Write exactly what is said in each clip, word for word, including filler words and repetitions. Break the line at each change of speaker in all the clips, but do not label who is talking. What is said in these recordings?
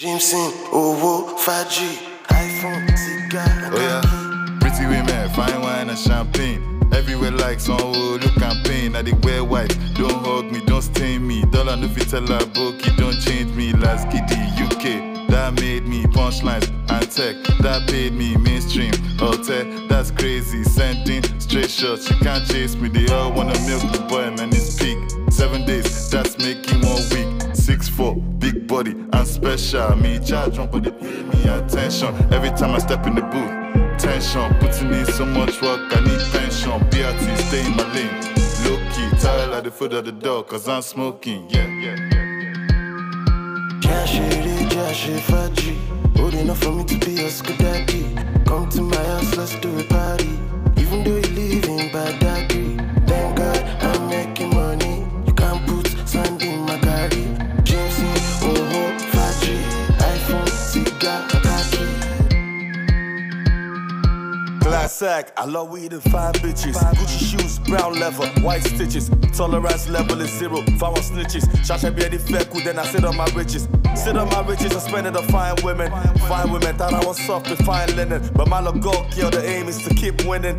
Jimson, Owo, Faji, iPhone, cigar.
Oh yeah, pretty women, fine wine and champagne. Everywhere like some old look campaign. I dey wear white, don't hug me, don't stain me. Dollar no fit tell her book, don't change me. Last giddy U K, that made me punchlines and tech. That paid me mainstream. Hotel, that's crazy. Sending straight shots, you can't chase me. They all wanna milk the boy, man, it's peak. Seven days, that's making one week. Six four, big body and special. Me charge one, but they pay me attention. Every time I step in the booth, tension. Putting in so much work, I need pension. B R T, stay in my lane. Low key, tired at the foot of the door, cause I'm smoking. Yeah, yeah, yeah.
Jashiri, Jashi, Faji. Old enough for me to be your school daddy. Come to my house, let's do a party. Even though you live in Badagry, thank God I'm making money. You can't put sand in my garden. Jimson, Owo, Faji, iPhone, cigar, khaki.
Classic, I love weed and fine bitches. Gucci shoes, brown leather, white stitches. Tolerance level is zero, if I want snitches. Shasha be any feku, then I sit on my riches. Sit on my riches and spend it on fine women. Fine women, thought I was soft with fine linen. But my little go kill, the aim is to keep winning.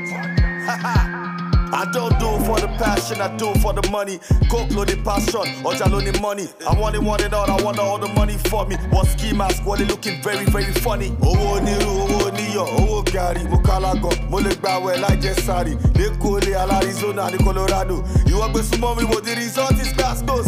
I don't do it for the passion, I do it for the money. Coke loaded passion, or jaloni money. I want it, want it all, I want all the money for me. What ski mask, what it looking very, very funny. Owo niru, owo niyo, owo gari, mukalago, molekbawe like Jesari. De Cole, al Arizona, de Colorado. You want to sumo me, but the result is Glasgow.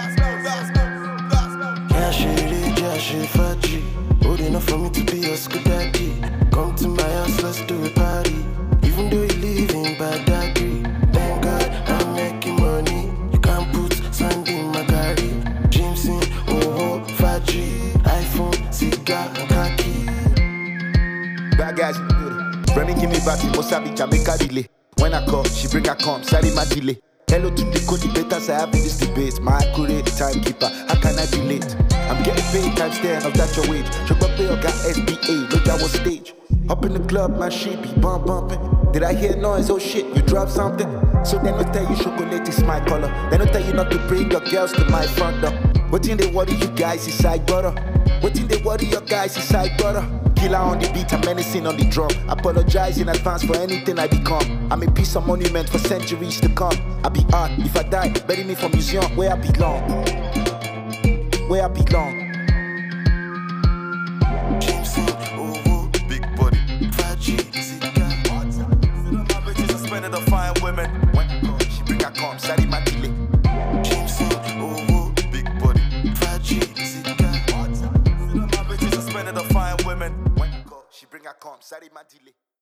Jashiri, Jashi, Faji. Old enough for me to be your school daddy. Come to my house, let's do a party. Even though you live in Badagry, thank God I'm making money. You can't put sand in my garden. Jimson, Owo, Faji, iPhone, cigar, khaki.
Bad guys, Remy give me back, Mosabi, Jamaica delay. When I call, she bring her come, sorry my delay. Hello to the code debaters, I have in this debate. My accurate timekeeper, how can I be late? I'm getting paid times ten of that your wage. Sugar Bill got S B A, look at what stage. Up in the club, my shit be bump bumping. Did I hear noise? Oh shit, you dropped something? So then I tell you chocolate is my color. Then I tell you not to bring your girls to my front door. What in they worry you guys is side butter? What in they worry your guys is side butter? Killer on the beat, I'm menacing on the drum. Apologize in advance for anything I become. I'm a piece of monument for centuries to come. I be art, if I die, bury me for museum where I belong. Where I belong.
Jimson, Owo,
Big body.
Faji, cigar.
My bitches are spending on fine women.
When I call, she bring her come, sorry my delay.
Jimson, Owo,
Big body.
Faji, cigar.
My bitches are spending on fine women.
When I call, she bring her come, sorry my delay.